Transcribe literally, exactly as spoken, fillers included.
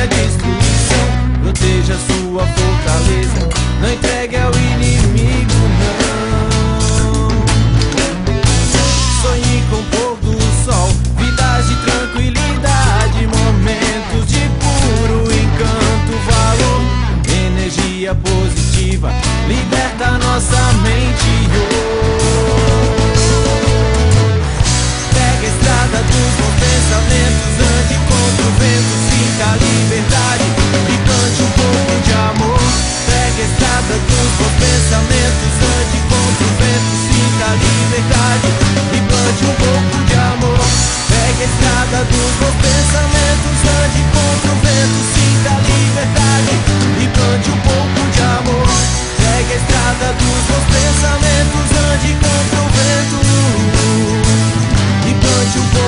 a destruição, proteja sua fortaleza, não entregue ao inimigo, não. Sonhe com o pôr do sol, vidas de tranquilidade, momentos de puro encanto, valor, energia positiva, liberta nossa mente. Oh. Pegue a estrada dos bons pensamentos, ande contra o vento, sinta a liberdade e plante um pouco de amor. Pegue a estrada dos bons pensamentos, ande contra o vento, sinta a liberdade e plante um pouco de amor. Pegue a estrada dos bons pensamentos, ande contra o vento, sinta a liberdade e plante um pouco de amor. Pegue a estrada dos bons pensamentos, ande contra o vento e plante um pouco